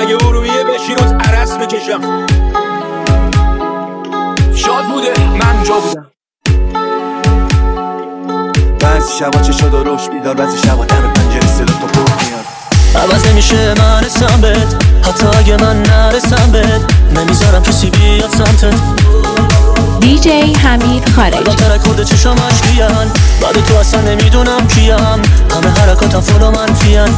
اگه ارومیه بشی روز عرص بکشم. شاد بوده من جا بودم. بعضی شبا چه شد و روش بیدار، بعضی شبا دم پنجره صدا تو پر میاد. عوض نمیشه من رسم بهت، حتی اگه من نرسم بهت نمیذارم کسی بیاد سمتت. دیجی حمید خارجی. الان ترک خورده چشام اشکیان، بعد تو اصلا نمیدونم کیم، همه حرکاتم فلو منفیان.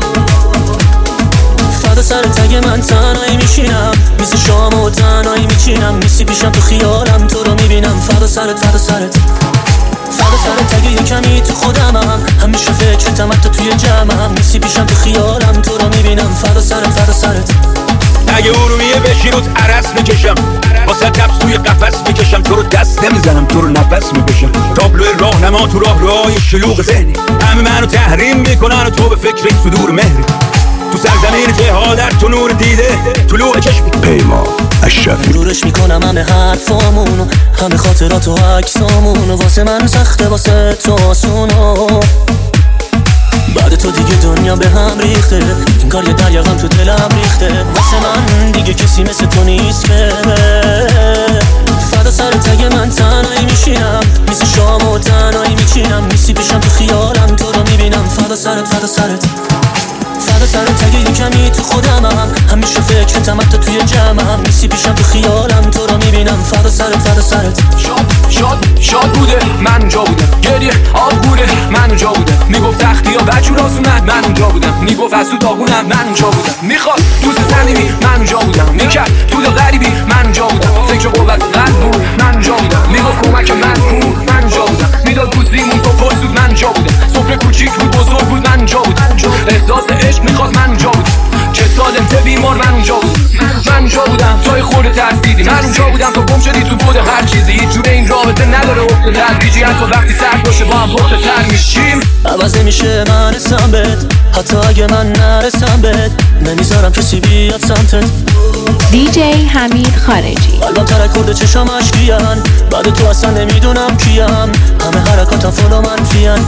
فدا سر تگ من تنهایی میشینم، میز شام و تنهایی میچینم، میسی پیشم تو خیالم تو رو میبینم. فدا سرت فدا سرت فدا سرت اگه یه کمی تو خودمم، همیشه فکرتم حتی توی جمعم، میسی پیشم تو خیالم تو رو میبینم. فدا سرت فدا سرت اگه ارومیه بشی روز عرص میکشم، واسه کبس توی قفس میکشم، تو رو دست نمیزنم تو رو نفس میکشم. تابلو راهنما تو راهروهای شلوغ ذهنی، همه منو تحریم میکنن و تو به فکر این صدور مهری. تو سرزمین جهادت تو نور دیده طلوع چشمی. پیمان اشرفی. مرورش میکنم همه حرفامونو، همه خاطرات و عکسامونو، واسه من سخته واسه تو آسونو. بعد تو دیگه دنیا به هم ریخته، این کار یه دریاغم تو دلم ریخته، واسه من دیگه کسی مثل تو نیست که. فدا سرت اگه من تنهایی میشینم، میز شام و تنهایی میچینم، میسی پیشم تو خیالم تو رو میبینم. فدا سرت فدا سرت فدا سرت اگه یه کمی تو خودمم، همیشه فکرتم حتی توی جمعم، میسی پیشم تو خیالم تو رو میبینم. فدا سرت فدا سرت شاد بوده من اونجا بودم. گریه آب بوده من اونجا بودم. میگفت تختی یا بچور آزومد من اونجا بودم. میگفت از تو داغونم من اونجا بودم. میخواد دوست صمیمی من اونجا بودم. میکرد تو دل غریبی من اونجا بودم. فکر قوت قلب بود من اونجا بودم. میگفت کمک من کو من اونجا بودم. میداد بوسیمون تو پر سود من اونجا بودم. سفره کوچیک بود بزرگ بود من اونجا بودم. احساس عشق میخواست من اونجا بودم. چه سالم ته بیمار من اونجا بودم. من اونجا بودم توی خورده ترسیدی من اونجا بودم. تو گم شدی تو بود هر چیزی، هیچ جور این رابطه نداره افت تدریجی، حتی وقتی سرد باشه با هم پخته تر میشیم. عوض نمیشه من رسم بهت، حتی اگه من نرسم بهت نمیذارم کسی بیاد سمتت. دیجی حمید خارجی. الان ترک خورده چشام اشکیان، بعد تو اصلا نمیدونم کیم، همه حرکاتم فلو منفیان.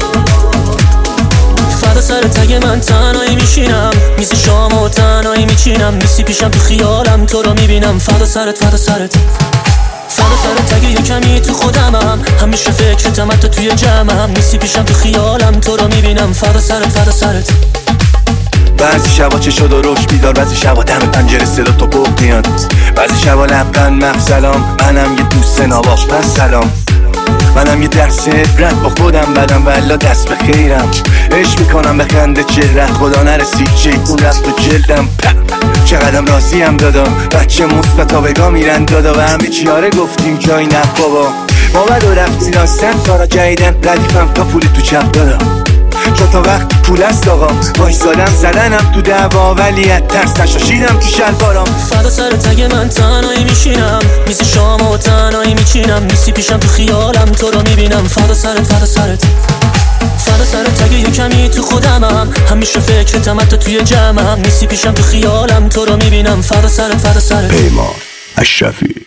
فدا سرت اگه من تنهایی میشینم، میز شام و تنهایی میچینم، میسی پیشم تو خیالم تو رو میبینم. فدا سرت فدا سرت فدا سرت اگه یه کمی تو خودمم، همیشه فکرتم حتی توی جمعم، میسی پیشم تو خیالم تو رو میبینم. فدا سرت فدا سرت بعضی شبا چه شد و روش بیدار، بعضی شبا دم پنجره صدا تو پر میاد، بعضی شبا لبخند مخ سلام، منم یه دوست نواخت پس سلام، منم یه درس عبرت با خودم بدم والا دست به خیرم، عشق میکنم به خنده چهره خدا نرسید شیطون رفت تو جلدم. چقدرم راضیم دادم بچه مثبت آبگاه میرن دادا و همه چیاره گفتیم جای نه بابا، ما بد و رفتی لاستن کارا جاییدن ردیفم تا پول تو چپ دادم، چون تا وقت پول است آقا وایسادم زدنم تو دعوا ولی از ترس نشاشیدم تو شلوارم. فدا سرت اگه من تنهایی میشینم، میز شام و تنهایی میچینم، میسی پیشم تو خیالم تو رو میبینم. فدا سرت فدا سرت فدا سرت اگه یه کمی تو خودمم، همیشه فکرتم حتی توی جمعم، میسی پیشم تو خیالم تو رو میبینم. فدا سرت فدا سرت پیمان اشرفی.